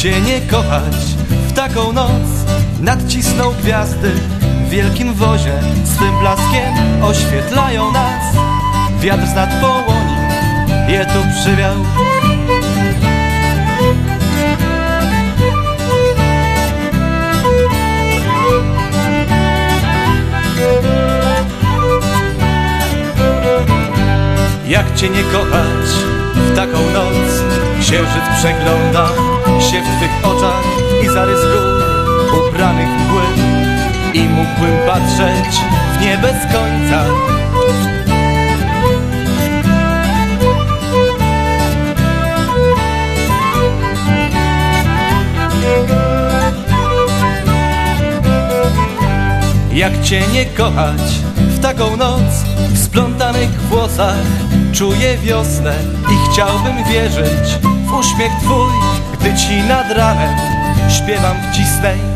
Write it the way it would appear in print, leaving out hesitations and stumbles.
Cię nie kochać w taką noc? Nadcisnął gwiazdy w wielkim wozie, swym blaskiem oświetlają nas. Wiatr z nad połoni je tu przywiał. Jak Cię nie kochać w taką noc? Księżyc przegląda się w Twych oczach i zarys gór ubranych w mgły. I mógłbym patrzeć w nie bez końca. Jak Cię nie kochać w taką noc? W splątanych włosach czuję wiosnę i chciałbym wierzyć w uśmiech Twój, gdy Ci nad ranem śpiewam w cisnej